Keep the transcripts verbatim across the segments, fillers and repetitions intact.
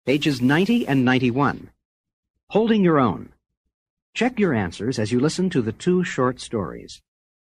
Pages ninety and ninety-one. Holding Your Own. Check your answers as you listen to the two short stories.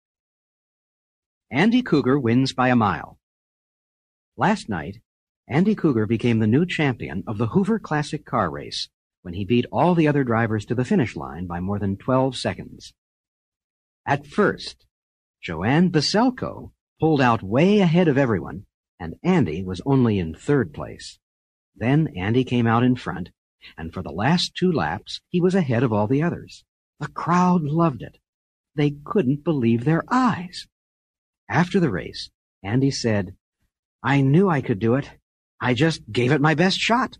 Andy Cougar wins by a mile. Last night, Andy Cougar became the new champion of the Hoover Classic car race when he beat all the other drivers to the finish line by more than twelve seconds. At first, Joanne Baselko pulled out way ahead of everyone, and Andy was only in third place. Then Andy came out in front, and for the last two laps he was ahead of all the others. The crowd loved it. They couldn't believe their eyes. After the race, Andy said, "I knew I could do it. I just gave it my best shot."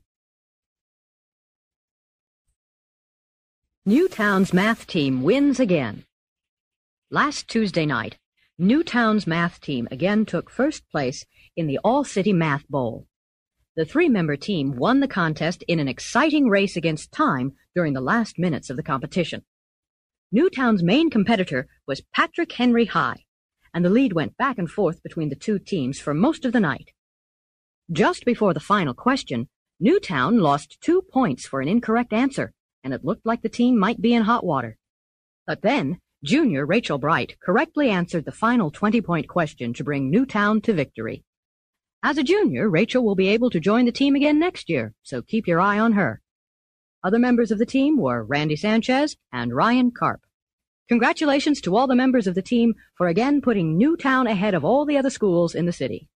Newtown's math team wins again. Last Tuesday night, Newtown's math team again took first place in the All-City Math Bowl. The three-member team won the contest in an exciting race against time during the last minutes of the competition. Newtown's main competitor was Patrick Henry High, and the lead went back and forth between the two teams for most of the night. Just before the final question, Newtown lost two points for an incorrect answer, and it looked like the team might be in hot water. But then, junior Rachel Bright correctly answered the final twenty-point question to bring Newtown to victory. As a junior, Rachel will be able to join the team again next year, so keep your eye on her. Other members of the team were Randy Sanchez and Ryan Karp. Congratulations to all the members of the team for again putting Newtown ahead of all the other schools in the city.